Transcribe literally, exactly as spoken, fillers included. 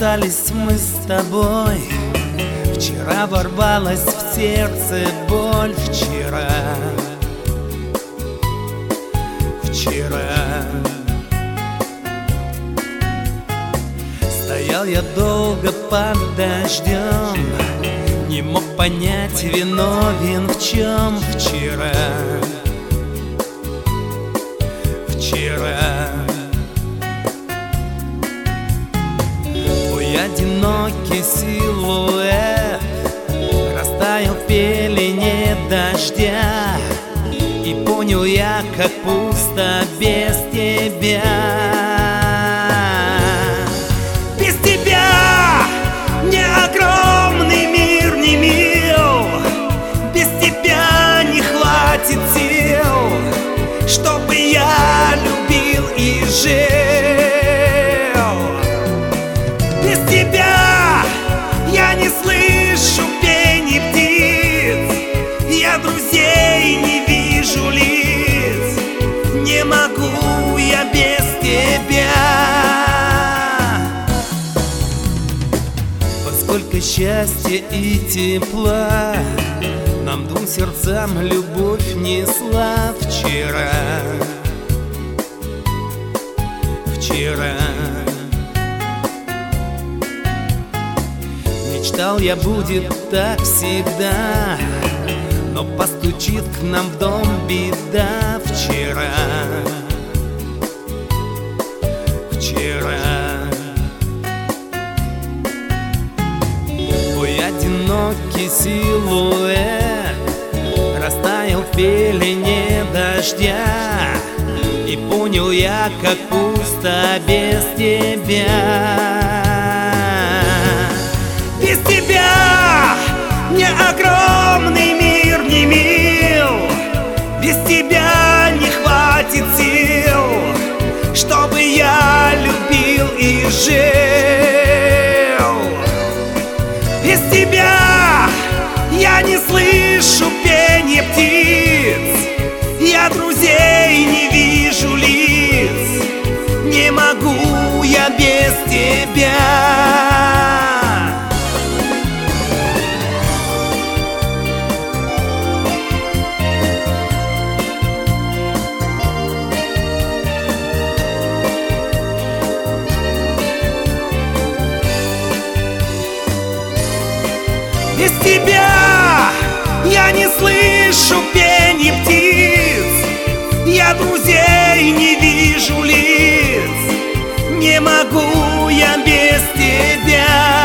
расстались мы с тобой. Вчера ворвалась в сердце боль. Вчера, вчера стоял я долго под дождем, не мог понять, виновен в чем. Вчера, вчера твой одинокий силуэт растаял в пелене дождя, и понял я, как пусто без тебя. Без тебя мне огромный мир не мил, без тебя не хватит сил, чтобы я любил и жил. Без тебя я не слышу пения птиц, я друзей не вижу лиц, не могу я без тебя. Сколько счастья и тепла нам двум сердцам любовь несла. Вчера, вчера мечтал я, будет так всегда, но постучит к нам в дом беда. Вчера, вчера твой одинокий силуэт растаял в пелене дождя, и понял я, как пусто без тебя. Без тебя мне огромный мир не мил, без тебя не хватит сил, чтобы я любил и жил. Без тебя я не слышу пения птиц, я друзей не вижу лиц, не могу я без тебя. Без тебя я не слышу пения птиц, я друзей не вижу лиц, не могу я без тебя.